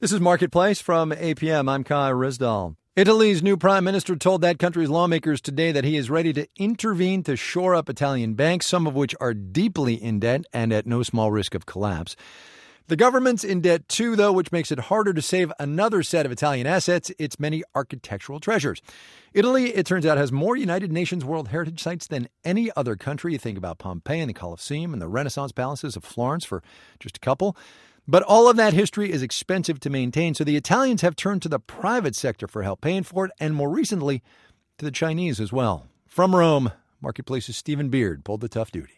This is Marketplace from APM. I'm Kai Rizdal. Italy's new prime minister told that country's lawmakers today that he is ready to intervene to shore up Italian banks, some of which are deeply in debt and at no small risk of collapse. The government's in debt too, though, which makes it harder to save another set of Italian assets, its many architectural treasures. Italy, it turns out, has more United Nations World Heritage Sites than any other country. You think about Pompeii and the Colosseum and the Renaissance palaces of Florence, for just a couple. But all of that history is expensive to maintain, so the Italians have turned to the private sector for help paying for it, and more recently, to the Chinese as well. From Rome, Marketplace's Stephen Beard pulled the tough duty.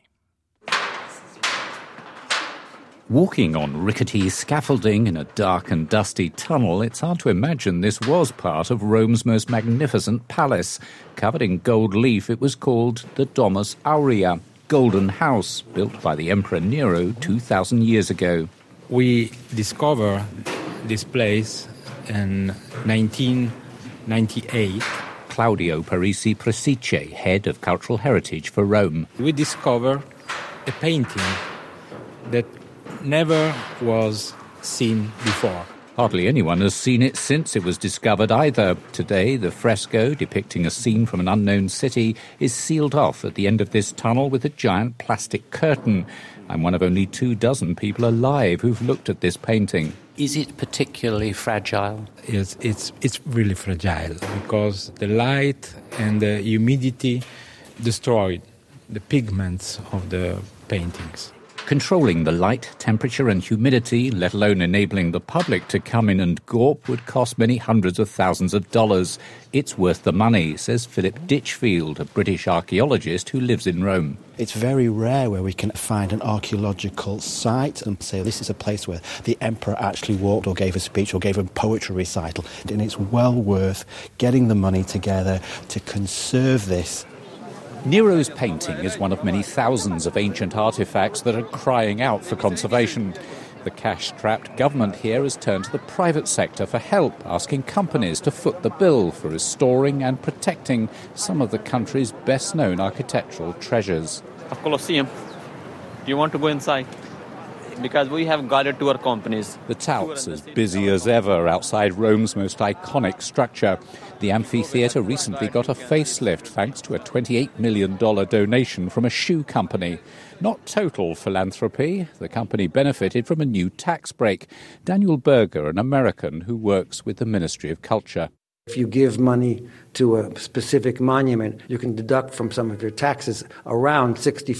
Walking on rickety scaffolding in a dark and dusty tunnel, it's hard to imagine this was part of Rome's most magnificent palace. Covered in gold leaf, it was called the Domus Aurea, Golden House, built by the Emperor Nero 2,000 years ago. We discovered this place in 1998. Claudio Parisi Presice, head of cultural heritage for Rome. We discovered a painting that never was seen before. Hardly anyone has seen it since it was discovered either. Today, the fresco depicting a scene from an unknown city is sealed off at the end of this tunnel with a giant plastic curtain. I'm one of only 24 people alive who've looked at this painting. Is it particularly fragile? It's really fragile because the light and the humidity destroyed the pigments of the paintings. Controlling the light, temperature and humidity, let alone enabling the public to come in and gawp, would cost many hundreds of thousands of dollars. It's worth the money, says Philip Ditchfield, a British archaeologist who lives in Rome. It's very rare where we can find an archaeological site and say this is a place where the emperor actually walked or gave a speech or gave a poetry recital. And it's well worth getting the money together to conserve this. Nero's painting is one of many thousands of ancient artefacts that are crying out for conservation. The cash-strapped government here has turned to the private sector for help, asking companies to foot the bill for restoring and protecting some of the country's best-known architectural treasures. A Colosseum. Do you want to go inside? Because we have guided tour companies. The touts as busy as ever outside Rome's most iconic structure. The amphitheatre recently got a facelift thanks to a $28 million donation from a shoe company. Not total philanthropy. The company benefited from a new tax break. Daniel Berger, an American who works with the Ministry of Culture. If you give money to a specific monument, you can deduct from some of your taxes around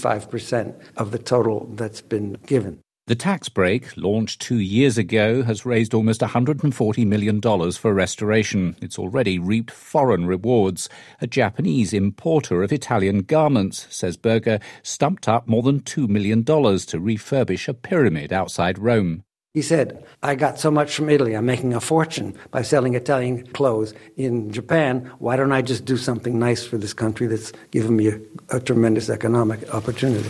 65% of the total that's been given. The tax break, launched 2 years ago, has raised almost $140 million for restoration. It's already reaped foreign rewards. A Japanese importer of Italian garments, says Berger, stumped up more than $2 million to refurbish a pyramid outside Rome. He said, I got so much from Italy, I'm making a fortune by selling Italian clothes in Japan. Why don't I just do something nice for this country that's given me a tremendous economic opportunity?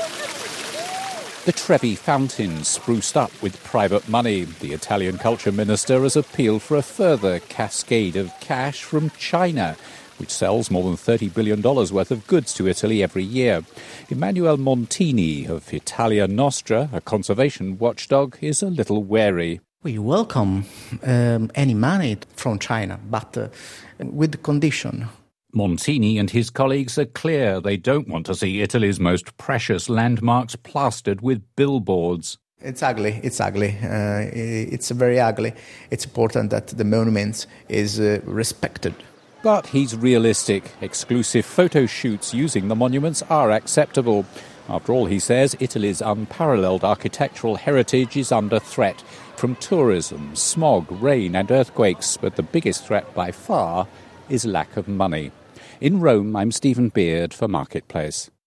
The Trevi Fountain spruced up with private money. The Italian culture minister has appealed for a further cascade of cash from China, which sells more than $30 billion worth of goods to Italy every year. Emanuele Montini of Italia Nostra, a conservation watchdog, is a little wary. We welcome any money from China, but with the condition. Montini and his colleagues are clear they don't want to see Italy's most precious landmarks plastered with billboards. It's ugly. It's very ugly. It's important that the monument is respected. But he's realistic. Exclusive photo shoots using the monuments are acceptable. After all, he says, Italy's unparalleled architectural heritage is under threat from tourism, smog, rain and earthquakes. But the biggest threat by far is lack of money. In Rome, I'm Stephen Beard for Marketplace.